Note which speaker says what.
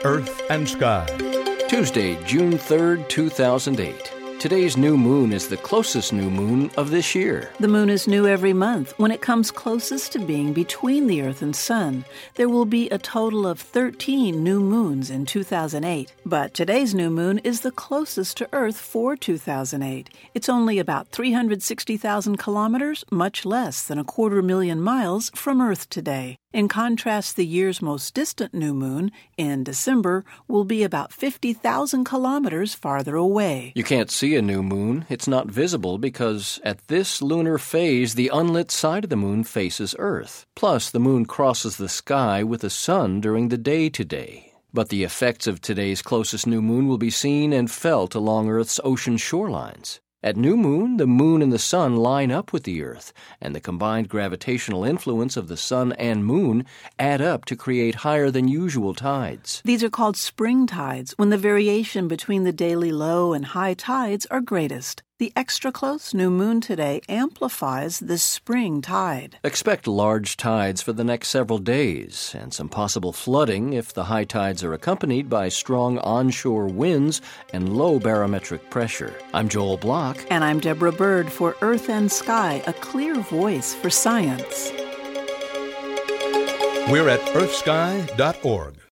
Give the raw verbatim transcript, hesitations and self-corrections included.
Speaker 1: Earth and Sky.
Speaker 2: Tuesday, June third, two thousand eight. Today's new moon is the closest new moon of this year.
Speaker 3: The moon is new every month when it comes closest to being between the Earth and Sun. There will be a total of thirteen new moons in two thousand eight. But today's new moon is the closest to Earth for two thousand eight. It's only about three hundred sixty thousand kilometers, much less than a quarter million miles from Earth today. In contrast, the year's most distant new moon, in December, will be about fifty thousand kilometers farther away.
Speaker 2: You can't see a new moon. It's not visible because at this lunar phase, the unlit side of the moon faces Earth. Plus, the moon crosses the sky with the sun during the day today. But the effects of today's closest new moon will be seen and felt along Earth's ocean shorelines. At new moon, the moon and the sun line up with the Earth, and the combined gravitational influence of the sun and moon add up to create higher than usual tides.
Speaker 3: These are called spring tides, when the variation between the daily low and high tides are greatest. The extra close new moon today amplifies this spring tide.
Speaker 2: Expect large tides for the next several days, and some possible flooding if the high tides are accompanied by strong onshore winds and low barometric pressure. I'm Joel Block.
Speaker 3: And I'm Deborah Bird for Earth and Sky, a clear voice for science.
Speaker 1: We're at earth sky dot org.